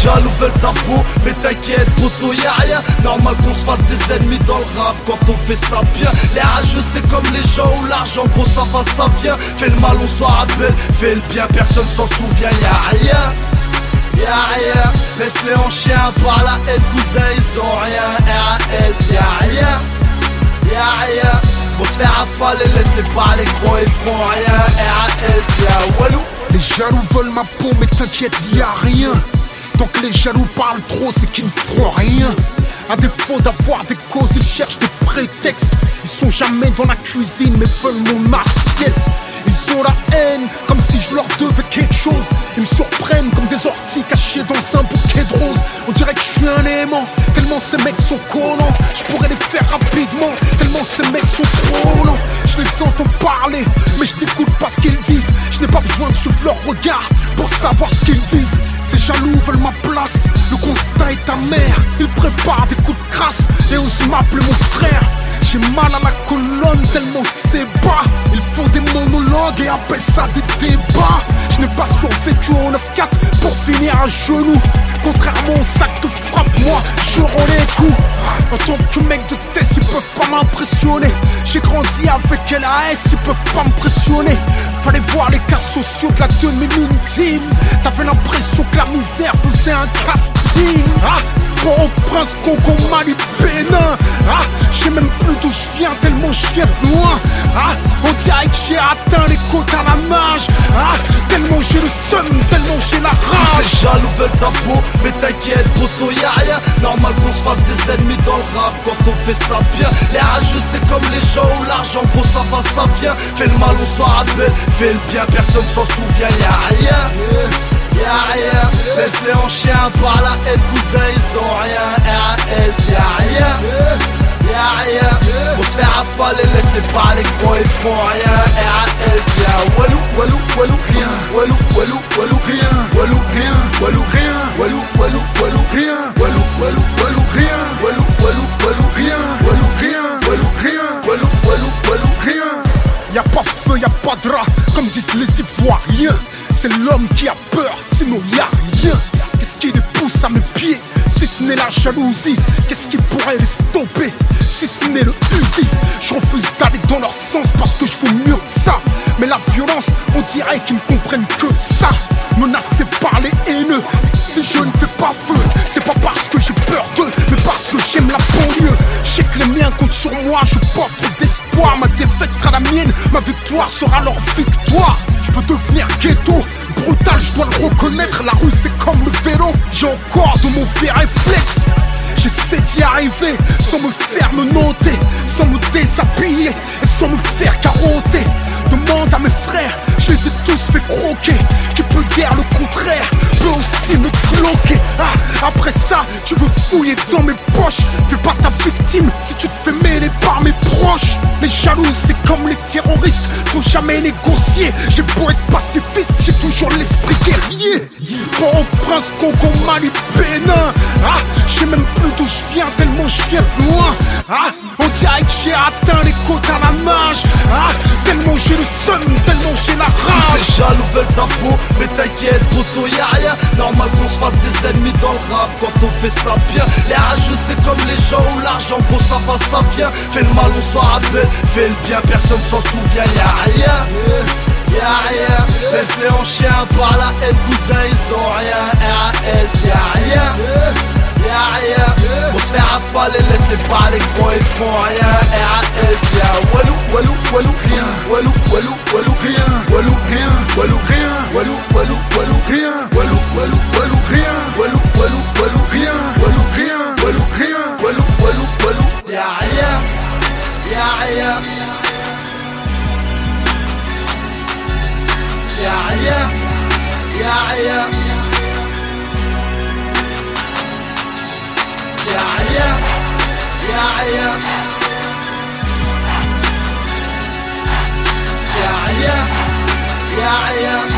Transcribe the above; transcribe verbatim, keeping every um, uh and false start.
jaloux veulent ta peau, mais t'inquiète poto y'a rien. Normal qu'on se fasse des ennemis dans le rap quand on fait ça bien. Les rageux c'est comme les gens où l'argent gros ça va ça vient. Fais le mal on s'en rappelle, fais le bien personne s'en souvient. Y'a rien, y'a rien, laisse-les en chien par la haine cousin ils ont rien. R A S y'a rien, y'a rien, on se fait rafaler, laisse-les parler gros ils feront rien. R A S y'a Walou. Les jaloux veulent ma peau mais t'inquiète y'a rien. Tant que les jaloux parlent trop c'est qu'ils ne feront rien. À défaut d'avoir des causes ils cherchent des prétextes. Ils sont jamais dans la cuisine mais veulent mon assiette. Ils ont la haine comme si je leur devais quelque chose. Ils me surprennent comme des orties cachées dans un bouquet de roses. On dirait que je suis un aimant, tellement ces mecs sont collants. Je pourrais les faire rapidement, tellement ces mecs sont trop lents. Je les entends parler, mais je n'écoute pas ce qu'ils disent. Je n'ai pas besoin de suivre leur regard pour savoir ce qu'ils disent. Ces jaloux veulent ma place, le constat est amer. Ils préparent des coups de crasse et osent m'appeler mon frère. J'ai mal à la colonne tellement c'est bas. Ils font des monologues et appellent ça des débats. Je n'ai pas survécu en neuf quatre pour finir à genoux. Contrairement au sac de frappe, moi je rends les coups. En tant que mec de test, ils peuvent pas m'impressionner. J'ai grandi avec L A S, ils peuvent pas m'impressionner. Fallait voir les cas sociaux de la demi-lune. T'avais l'impression que la misère faisait un casting. Ah, bon au prince Congo Mali Bénin. Ah, je sais même plus d'où je viens tellement je viens de loin. Ah, on dirait que j'ai atteint les côtes à la nage. Ah, tellement j'ai le seum, tellement j'ai la rage. Les jaloux veulent ta peau, mais t'inquiète poto y'a rien. Normal qu'on se fasse des ennemis dans le rap quand on fait ça bien. Les rageux c'est comme les gens où l'argent gros ça va ça vient. Fais le mal on s'en rappelle, fais le bien personne s'en souvient. Y'a rien, y'a rien, laisse-les en chien par la haine cousin ils ont rien. R A S y'a rien, y'a rien, on se fait rafaler, laisse-les parler gros ils feront rien. R A S y'a Walou, Walou, Walou, rien. Walou, Walou, Walou, rien. Walou, rien. Walou, rien. Walou, Walou, Walou, rien. Walou, Walou, Walou, rien. Walou, Walou, Walou, rien. Walou, rien. Walou, rien. Walou, Walou, Walou, rien. Y'a pas feu, y'a pas de rat, comme disent les Ivoiriens. C'est l'homme qui a peur, sinon y'a rien. Qu'est-ce qui les pousse à mes pieds, si ce n'est la jalousie? Qu'est-ce qui pourrait les stopper, si ce n'est le fusil? Je refuse d'aller dans leur sens parce que je vaux mieux que ça. Mais la violence, on dirait qu'ils ne comprennent que ça. Menacé par les haineux, si je ne fais pas feu, c'est pas parce que j'ai peur d'eux, mais parce que j'aime la banlieue. Je sais que les miens comptent sur moi, je porte trop d'espoir. Ma défaite sera la mienne, ma victoire sera leur victoire. Je peux devenir ghetto, brutal, je dois le reconnaître. La rue c'est comme le vélo, j'ai encore de mauvais réflexes. J'essaie d'y arriver sans me faire me noter, sans me déshabiller et sans me faire carotter. Demande à mes frères, je les ai tous fait croquer. Qui peut dire le contraire, peut aussi me bloquer. Ah, après ça, tu veux fouiller dans mes poches. Fais pas ta victime si tu te fais mêler par mes proches. Les jaloux c'est comme les terroristes, faut jamais négocier. J'ai beau être pacifiste, j'ai toujours l'esprit guerrier. Bon au prince Congo Mali Bénin. Ah, je sais même plus d'où je viens tellement je viens de loin. Ah, on dirait que j'ai atteint les côtes à la nage. Ah, tellement j'ai le seum, tellement j'ai la rage. Les jaloux veulent ta peau, mais t'inquiète poto y'a rien. Normal qu'on se fasse des ennemis dans le rap quand on fait ça bien. Les rageux c'est comme les gens où l'argent gros ça va ça vient. Fais le mal on s'en rappelle, fais le bien personne s'en souvient. Y'a rien, y'a rien, laisse-les en chien par la haine cousin ils ont rien. R A S y'a rien, y'a rien, on se fait rafaler, laisse-les parler gros ils font rien. R A S y'a Walou, Walou, Walou, rien. Walou, Walou, Walou, rien. Walou, rien. Walou, rien. Walou, Walou, Walou, rien. Walou, Walou, Walou, rien. Walou, Walou, Walou, rien. Walou, rien. Walou, rien. Walou, Walou, Walou, y'a rien, y'a rien, y'a rien, y'a rien, y'a rien, y'a rien, y'a rien, y'a rien.